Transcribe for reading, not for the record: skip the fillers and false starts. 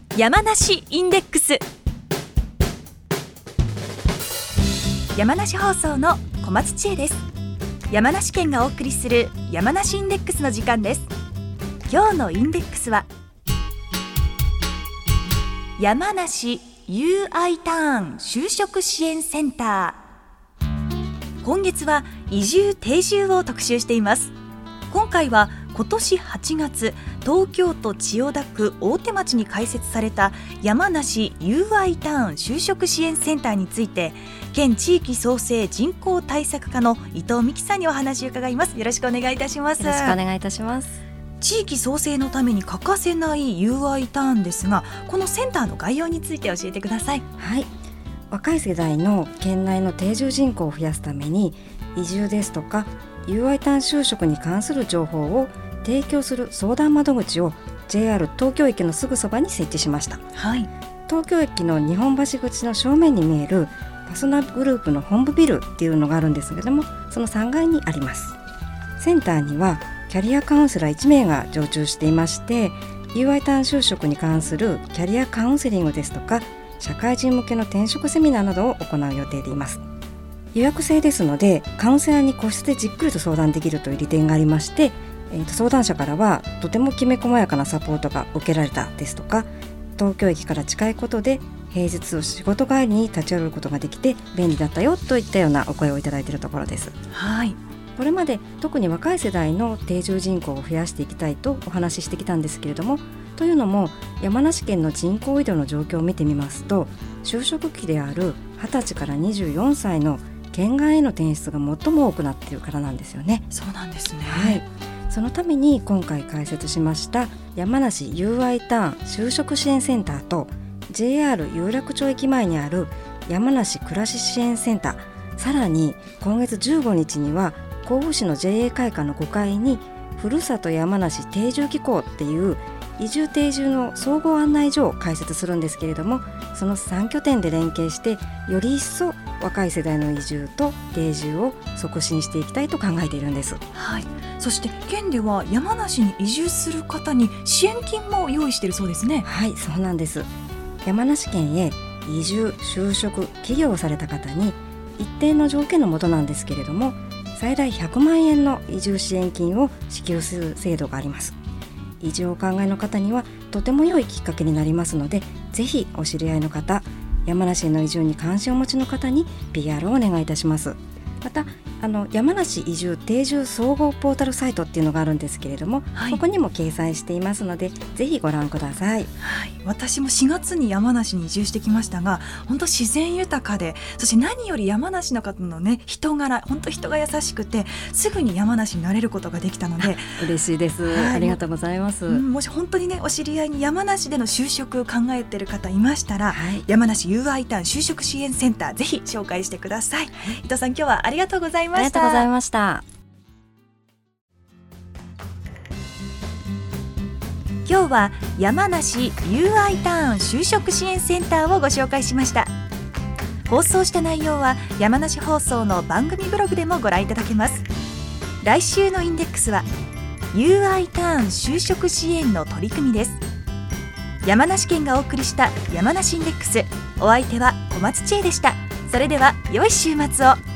山梨インデックス。山梨放送の小松千恵です。山梨県がお送りする山梨インデックスの時間です。今日のインデックスは山梨 UI ターン就職支援センター。今月は移住定住を特集しています。今回は今年8月、東京都千代田区大手町に開設された山梨 UI ターン就職支援センターについて、県地域創生人口対策課の伊藤美希さんにお話を伺います。よろしくお願いいたします。 よろしくお願いいたします。 地域創生のために欠かせない UI ターンですが、このセンターの概要について教えてください。 はい、若い世代の県内の定住人口を増やすために、移住ですとか UI ターン就職に関する情報を提供する相談窓口を JR 東京駅のすぐそばに設置しました。 はい、 東京駅の日本橋口の正面に見えるパソナグループの本部ビルっていうのがあるんですけれども、その3階にあります。センターにはキャリアカウンセラー1名が常駐していまして、 UI ターン就職に関するキャリアカウンセリングですとか社会人向けの転職セミナーなどを行う予定でいます。予約制ですので、カウンセラーに個室でじっくりと相談できるという利点がありまして、相談者からはとてもきめ細やかなサポートが受けられたですとか、東京駅から近いことで平日仕事帰りに立ち寄ることができて便利だったよといったようなお声をいただいているところです。 はい、 これまで特に若い世代の定住人口を増やしていきたいとお話ししてきたんですけれども、というのも山梨県の人口移動の状況を見てみますと、就職期である20歳から24歳の県外への転出が最も多くなっているからなんですよね。 そうなんですね。 はい、そのために今回開設しました山梨 UI ターン就職支援センターと JR 有楽町駅前にある山梨暮らし支援センター、さらに今月15日には甲府市の JA 会館の5階にふるさと山梨定住機構っていう移住定住の総合案内所を開設するんですけれども、その3拠点で連携してより一層若い世代の移住と定住を促進していきたいと考えているんです。 はい、そして県では山梨に移住する方に支援金も用意しているそうですね。 はい、そうなんです。山梨県へ移住、就職、起業をされた方に一定の条件のもとなんですけれども、最大100万円の移住支援金を支給する制度があります。移住をお考えの方にはとても良いきっかけになりますので、ぜひお知り合いの方、山梨への移住に関心をお持ちの方に PR をお願いいたします。また山梨移住定住総合ポータルサイトっていうのがあるんですけれども、はい、ここにも掲載していますのでぜひご覧ください。 はい、私も4月に山梨に移住してきましたが、本当自然豊かで、そして何より山梨の方のね、人柄、本当人が優しくて、すぐに山梨に慣れることができたので嬉しいです、はい、ありがとうございます。 もし本当にね、お知り合いに山梨での就職を考えている方いましたら、はい、山梨 UI ターン就職支援センターぜひ紹介してください。伊藤さん、今日はありがとうございました。 ありがとうございました。 今日は山梨 UI ターン就職支援センターをご紹介しました。放送した内容は山梨放送の番組ブログでもご覧いただけます。来週のインデックスは UI ターン就職支援の取り組みです。山梨県がお送りした山梨インデックス、お相手は小松千恵でした。それでは良い週末を。